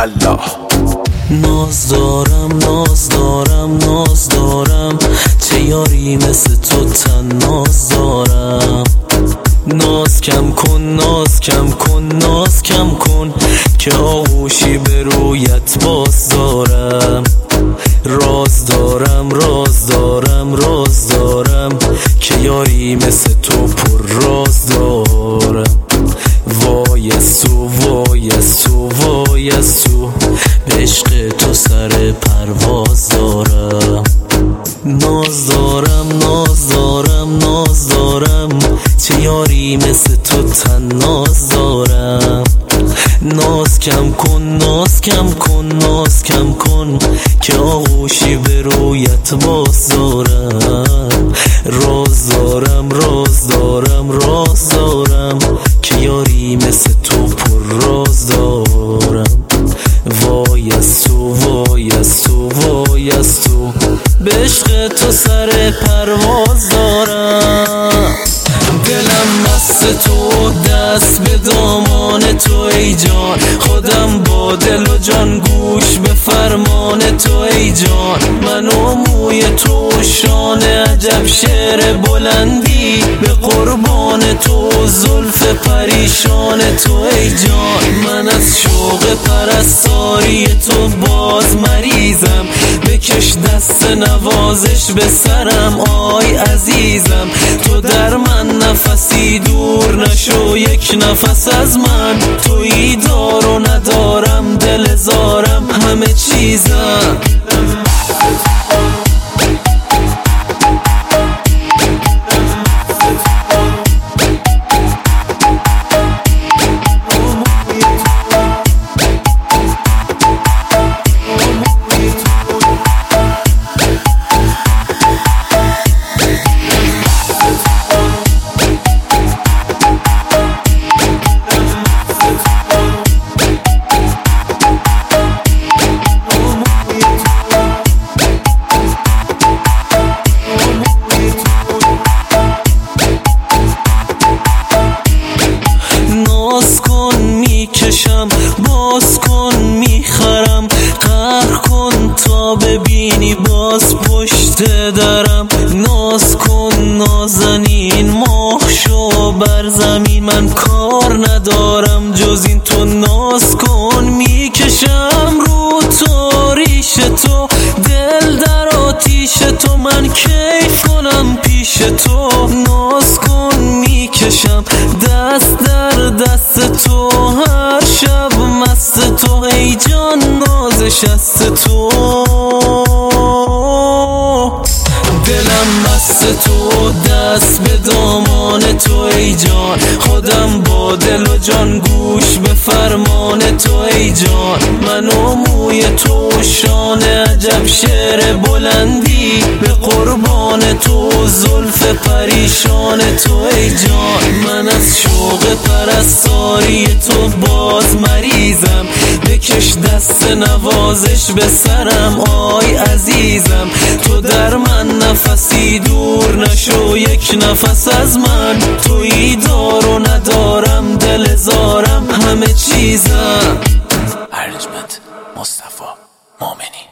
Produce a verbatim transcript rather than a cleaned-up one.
الله. ناز دارم ناز دارم ناز دارم، چه یاری مثل تو تناز دارم. ناز کم کن ناز کم کن ناز کم کن، که آغوشی به رویت باز دارم. راز دارم راز دارم راز دارم، که یاری مثل تو پر راز دارم. وای از تو وای از تو وای از تو، به عشق تو سر پرواز دارم. ناز دارم ناز دارم ناز دارم، چه یاری مثل تو تناز دارم. ناز کم کن ناز کم کن ناز کم کن، که آغوشی به رویت باز دارم. راز دارم راز دارم راز دارم، که یاری مثل تو پر راز دارم. وای از تو وای از تو وای از تو، به عشق تو سر پرواز دارم. دلم مست تو دست به دامان تو ای جان، خودم با دل و جان گوش به فرمان تو ای جان. من و موی تو شان عجب شعر بلندی، به قربان تو زلف پریشان تو ای جان. من از شوق پرستاری تو باز مریضم، بکش دست نوازش به سرم آی عزیزم. تو در من نفسی دور نشو یک نفس از من، تویی دار و ندارم دل زارم همه چیزم. باز کن میخرم، قهر کن تا ببینی باز پشت درم. ناز کن نازنین ماه شو بر زمین، من کار ندارم جز این. تو ناز کن میکشم رو تو ریش تو، دل در آتیش تو من کیف کنم پیش تو. ناز کن میکشم دست در دست تو، هر شب مست تو ای جان نازش است تو. دلم مست تو دست به دامان تو ای جان، خودم با دل و جان گوش به فرمان تو ای جان. من و موی تو شان عجب شعر بلندی، به قربان تو زلف پریشان تو ای جان. من از شوق پرستاری تو باز مریضم، بکش دست نوازش به سرم آی عزیزم. تو در من نفسی دور نشو یک نفس از من، تویی دار و ندارم دل زارم همه چیزم. ارجمند مصطفی مومنی.